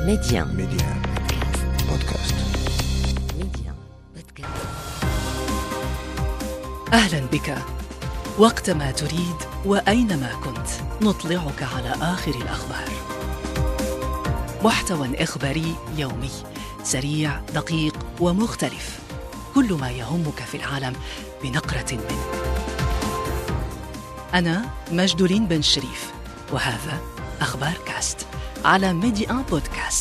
ميديان بودكاست. أهلا بك. وقتما تريد وأينما كنت نطلعك على آخر الأخبار. محتوى إخباري يومي سريع دقيق ومختلف، كل ما يهمك في العالم بنقرة منه. أنا مجدولين بن شريف، وهذا أخبار كاست على ميديان بودكاست.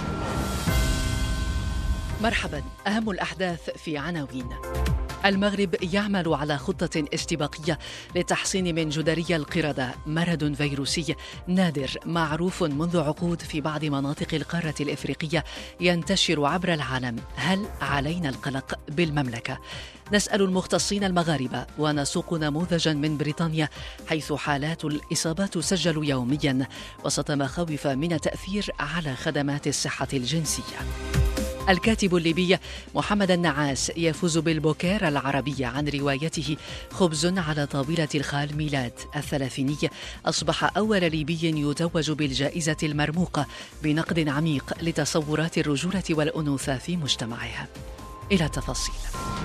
مرحبا. أهم الأحداث في عناوين. المغرب يعمل على خطة استباقية لتحصين من جدري القردة، مرض فيروسي نادر معروف منذ عقود في بعض مناطق القارة الإفريقية ينتشر عبر العالم. هل علينا القلق بالمملكة؟ نسأل المختصين المغاربة ونسوق نموذجا من بريطانيا حيث حالات الإصابات تسجل يوميا وسط مخاوف من التأثير على خدمات الصحة الجنسية. الكاتب الليبي محمد النعاس يفوز بالبوكير العربي عن روايته خبز على طاولة الخال ميلاد الثلاثيني. أصبح أول ليبي يتوج بالجائزة المرموقة بنقد عميق لتصورات الرجولة والأنوثة في مجتمعها. إلى التفاصيل.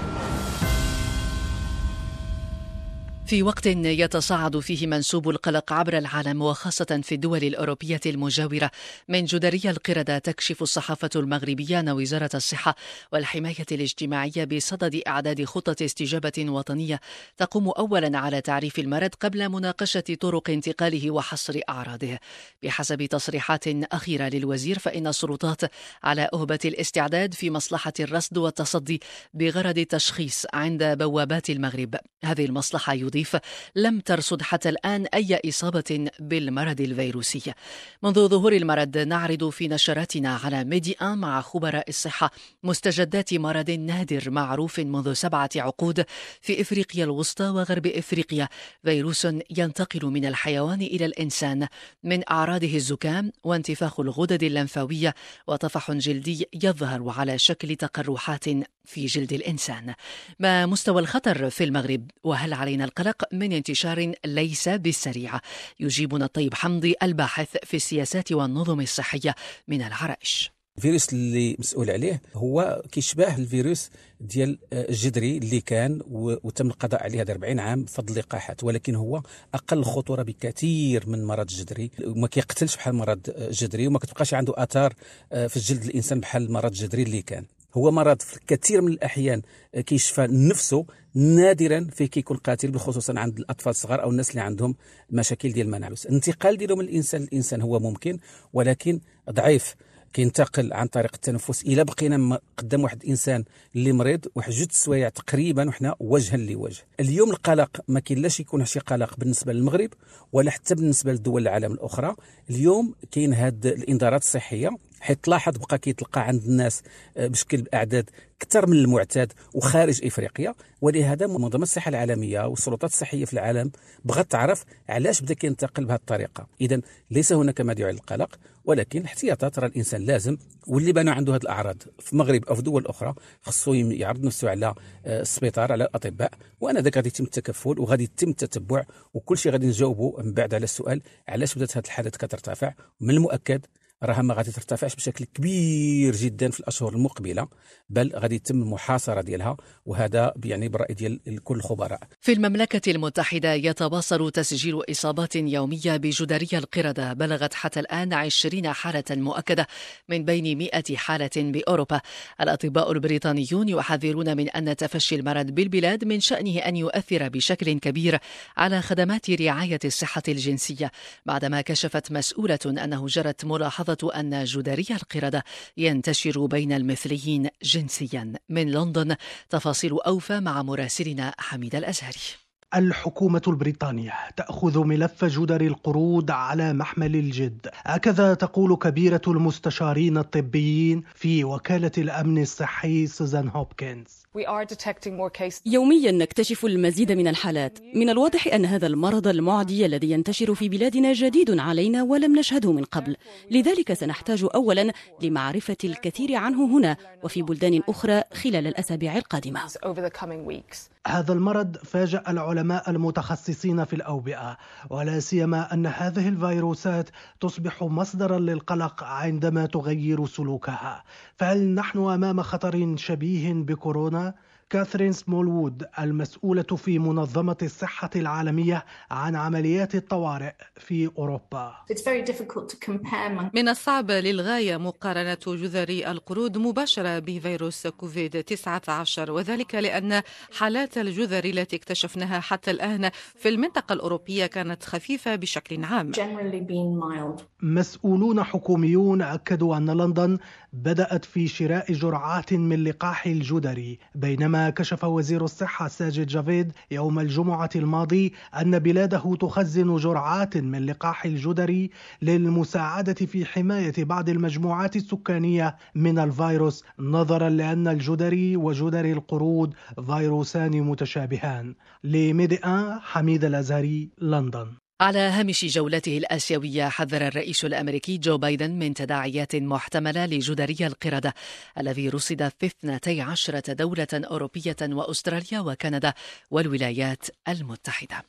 في وقت يتصاعد فيه منسوب القلق عبر العالم وخاصة في الدول الأوروبية المجاورة من جدري القردة، تكشف الصحافة المغربية أن وزارة الصحة والحماية الاجتماعية بصدد إعداد خطة استجابة وطنية تقوم أولا على تعريف المرض قبل مناقشة طرق انتقاله وحصر أعراضه. بحسب تصريحات أخيرة للوزير، فإن السلطات على أهبة الاستعداد في مصلحة الرصد والتصدي بغرض التشخيص عند بوابات المغرب. هذه المصلحة يضيف لم ترصد حتى الآن أي إصابة بالمرض الفيروسي. منذ ظهور المرض نعرض في نشراتنا على ميديان مع خبراء الصحة مستجدات مرض نادر معروف منذ 7 عقود في إفريقيا الوسطى وغرب إفريقيا، فيروس ينتقل من الحيوان إلى الإنسان. من أعراضه الزكام وانتفاخ الغدد اللمفاوية وطفح جلدي يظهر على شكل تقرحات في جلد الإنسان. ما مستوى الخطر في المغرب؟ وهل علينا القلق من انتشار ليس بالسريع؟ يجيبنا الطيب حمدي الباحث في السياسات والنظم الصحية من العرائش. الفيروس اللي مسؤول عليه هو كيشبه الفيروس ديال الجدري اللي كان وتم القضاء عليه هذا 40 عام بفضل اللقاحات، ولكن هو اقل خطوره بكثير من مرض الجدري، وما كيقتلش بحال مرض الجدري، وما كتبقاش عنده اثار في الجلد الانسان بحال مرض الجدري اللي كان. هو مرض في كثير من الأحيان كيشفى نفسه، نادرا فيه كيكون قاتل، بخصوصا عند الأطفال الصغار أو الناس اللي عندهم مشاكل ديال المناعة. الانتقال ديالو من الإنسان للإنسان هو ممكن، ولكن ضعيف. كينتقل عن طريق التنفس. إلا بقينا قدام واحد الإنسان اللي مريض واحد 2 سوايع تقريبا وحنا وجها لوجه. اليوم القلق ما كاين لاش يكون شي قلق بالنسبة للمغرب ولا حتى بالنسبة لدول العالم الأخرى. اليوم كاين هاد الإنذارات الصحية، حيت تلاحظ بقى كيتلقى عند الناس بشكل بأعداد أكثر من المعتاد وخارج إفريقيا. ولهذا منظمة الصحة العالمية والسلطات الصحية في العالم بغت تعرف علاش بدا كينتقل بهذه الطريقة. إذن ليس هناك ما يدعو للقلق، ولكن احتياطات. راه الإنسان لازم، واللي بانوا عنده هذه الأعراض في المغرب أو في دول أخرى خصو يعرض نفسه على السبيطار، على الأطباء، وأنا ذاك غادي يتم التكفل وغادي يتم التتبع، وكل شيء غادي نجاوبه من بعد على السؤال علاش بدات هذه الحالات كترتفع. ومن المؤكد راها ما غادي ترتفعش بشكل كبير جدا في الاشهر المقبله، بل غادي يتم المحاصره ديالها، وهذا يعني بالراي ديال كل الخبراء. في المملكه المتحده يتواصل تسجيل اصابات يوميه بجدري القرده، بلغت حتى الان 20 حاله مؤكده من بين 100 حاله باوروبا. الاطباء البريطانيون يحذرون من ان تفشي المرض بالبلاد من شانه ان يؤثر بشكل كبير على خدمات رعايه الصحه الجنسيه، بعدما كشفت مسؤوله انه جرت ملاحظه أن جدري القردة ينتشر بين المثليين جنسيا. من لندن تفاصيل أوفى مع مراسلنا حميد الأزهري. الحكومة البريطانية تأخذ ملف جدري القرود على محمل الجد، هكذا تقول كبيرة المستشارين الطبيين في وكالة الأمن الصحي سوزان هوبكنز. يوميا نكتشف المزيد من الحالات. من الواضح أن هذا المرض المعدي الذي ينتشر في بلادنا جديد علينا ولم نشهده من قبل، لذلك سنحتاج أولا لمعرفة الكثير عنه هنا وفي بلدان أخرى خلال الأسابيع القادمة. هذا المرض فاجأ العلماء المتخصصين في الأوبئة، ولا سيما أن هذه الفيروسات تصبح مصدرا للقلق عندما تغير سلوكها. فهل نحن أمام خطر شبيه بكورونا؟ كاثرين سمولوود المسؤولة في منظمة الصحة العالمية عن عمليات الطوارئ في أوروبا. من الصعب للغاية مقارنة جذر القرود مباشرة بفيروس كوفيد-19، وذلك لأن حالات الجذر التي اكتشفناها حتى الآن في المنطقة الأوروبية كانت خفيفة بشكل عام. مسؤولون حكوميون أكدوا أن لندن بدأت في شراء جرعات من لقاح الجدري، بينما كشف وزير الصحة ساجد جافيد يوم الجمعة الماضي أن بلاده تخزن جرعات من لقاح الجدري للمساعدة في حماية بعض المجموعات السكانية من الفيروس، نظرا لأن الجدري وجدري القرود فيروسان متشابهان. لميديان، حميد الأزهري، لندن. على هامش جولته الآسيوية، حذر الرئيس الأمريكي جو بايدن من تداعيات محتملة لجدري القردة الذي رصد في 12 دولة أوروبية وأستراليا وكندا والولايات المتحدة.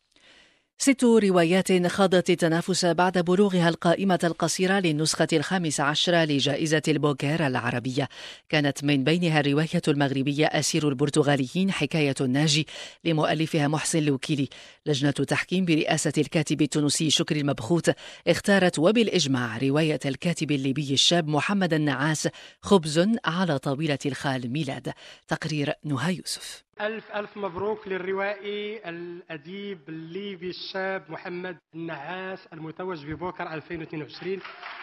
6 روايات خاضت التنافس بعد بلوغها القائمة القصيرة للنسخة 15 لجائزة البوكر العربية. كانت من بينها الرواية المغربية أسير البرتغاليين حكاية الناجي لمؤلفها محسن لوكيلي. لجنة تحكيم برئاسة الكاتب التونسي شكري المبخوت اختارت وبالإجماع رواية الكاتب الليبي الشاب محمد النعاس خبز على طاولة الخال ميلاد. تقرير نهى يوسف. ألف مبروك للروائي الأديب الليبي الشاب محمد النعاس المتوج ببوكر 2022.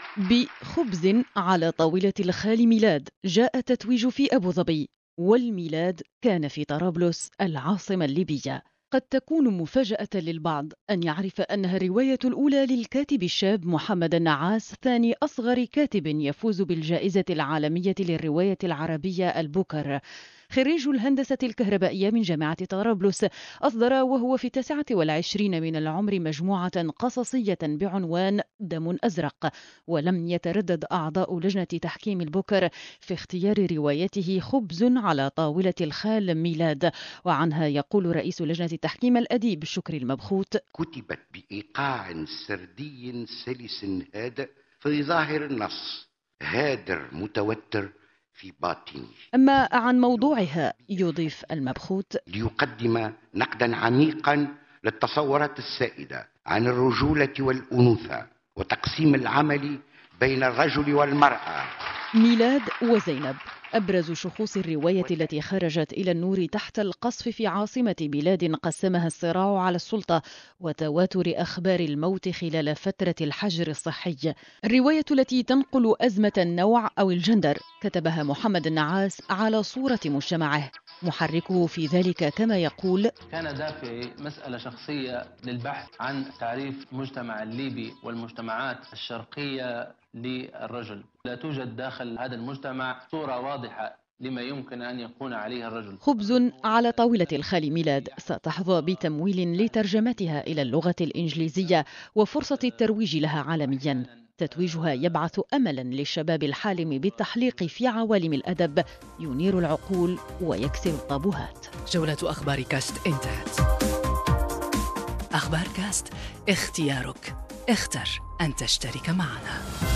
بخبز على طاولة الخال ميلاد جاء التتويج في أبو ظبي، والميلاد كان في طرابلس العاصمة الليبية. قد تكون مفاجأة للبعض أن يعرف أنها الرواية الأولى للكاتب الشاب محمد النعاس، ثاني أصغر كاتب يفوز بالجائزة العالمية للرواية العربية البوكر. خريج الهندسة الكهربائية من جامعة طرابلس، أصدر وهو في 29 من العمر مجموعة قصصية بعنوان دم أزرق، ولم يتردد أعضاء لجنة تحكيم البوكر في اختيار روايته خبز على طاولة الخال ميلاد. وعنها يقول رئيس لجنة التحكيم الأديب شكري المبخوت: كتبت بإيقاع سردي سلس هادئ في ظاهر النص، هادر متوتر في باطنه. أما عن موضوعها يضيف المبخوت: ليقدم نقدا عميقا للتصورات السائدة عن الرجولة والأنوثة وتقسيم العمل بين الرجل والمرأة. ميلاد وزينب أبرز شخوص الرواية التي خرجت إلى النور تحت القصف في عاصمة بلاد قسمها الصراع على السلطة وتواتر أخبار الموت خلال فترة الحجر الصحي. الرواية التي تنقل أزمة النوع أو الجندر كتبها محمد النعاس على صورة مجتمعه، محركه في ذلك كما يقول: كان دافعي مسألة شخصية للبحث عن تعريف المجتمع الليبي والمجتمعات الشرقية للرجل. لا توجد داخل هذا المجتمع صورة واضحة لما يمكن أن يكون عليه الرجل. خبز على طاولة الخال ميلاد ستحظى بتمويل لترجمتها إلى اللغة الإنجليزية وفرصة الترويج لها عالميا. تتويجها يبعث أملا للشباب الحالم بالتحليق في عوالم الأدب، ينير العقول ويكسر الطابوهات. جولة أخبار كاست انتهت. أخبار كاست، اختيارك، اختر أن تشترك معنا.